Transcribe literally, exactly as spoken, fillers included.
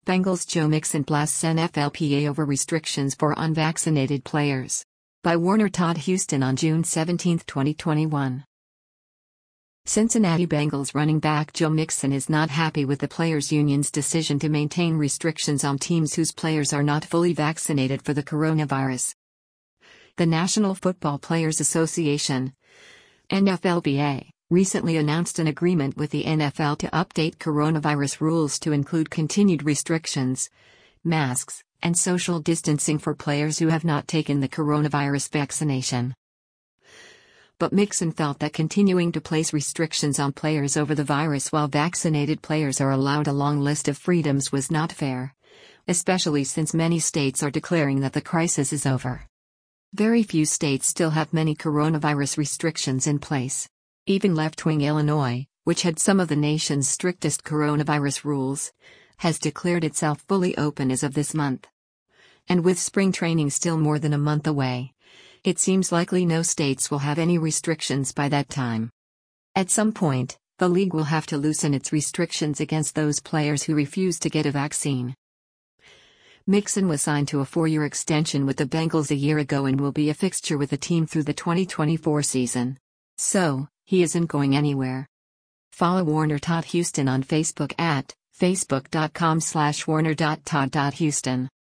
Bengals Joe Mixon blasts N F L P A over restrictions for unvaccinated players. By Warner Todd Houston on June seventeenth, twenty twenty-one. Cincinnati Bengals running back Joe Mixon is not happy with the players' union's decision to maintain restrictions on teams whose players are not fully vaccinated for the coronavirus. The National Football Players Association, N F L P A, recently announced an agreement with the N F L to update coronavirus rules to include continued restrictions, masks, and social distancing for players who have not taken the coronavirus vaccination. But Mixon felt that continuing to place restrictions on players over the virus while vaccinated players are allowed a long list of freedoms was not fair, especially since many states are declaring that the crisis is over. Very few states still have many coronavirus restrictions in place. Even left-wing Illinois, which had some of the nation's strictest coronavirus rules, has declared itself fully open as of this month. And with spring training still more than a month away, it seems likely no states will have any restrictions by that time. At some point, the league will have to loosen its restrictions against those players who refuse to get a vaccine. Mixon was signed to a four-year extension with the Bengals a year ago and will be a fixture with the team through the twenty twenty-four season. So, he isn't going anywhere. Follow Warner Todd Houston on Facebook at facebook dot com slash warner dot todd dot houston.